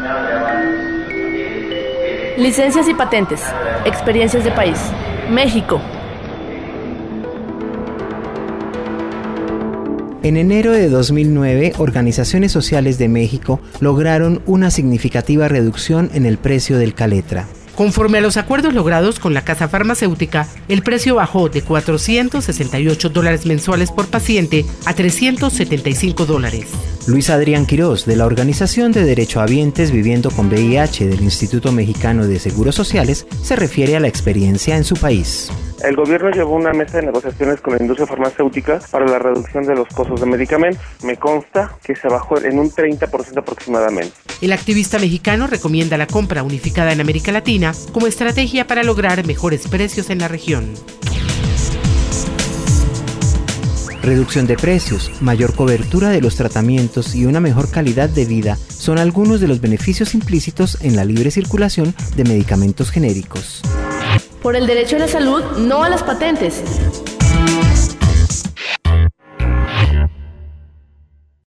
Licencias y patentes. Experiencias de país. México. En enero de 2009, organizaciones sociales de México lograron una significativa reducción en el precio del Caletra. Conforme a los acuerdos logrados con la casa farmacéutica, el precio bajó de $468 mensuales por paciente a $375. Luis Adrián Quirós, de la Organización de Derechohabientes Viviendo con VIH del Instituto Mexicano de Seguros Sociales, se refiere a la experiencia en su país. El gobierno llevó una mesa de negociaciones con la industria farmacéutica para la reducción de los costos de medicamentos. Me consta que se bajó en un 30% aproximadamente. El activista mexicano recomienda la compra unificada en América Latina como estrategia para lograr mejores precios en la región. Reducción de precios, mayor cobertura de los tratamientos y una mejor calidad de vida son algunos de los beneficios implícitos en la libre circulación de medicamentos genéricos. Por el derecho a la salud, no a las patentes.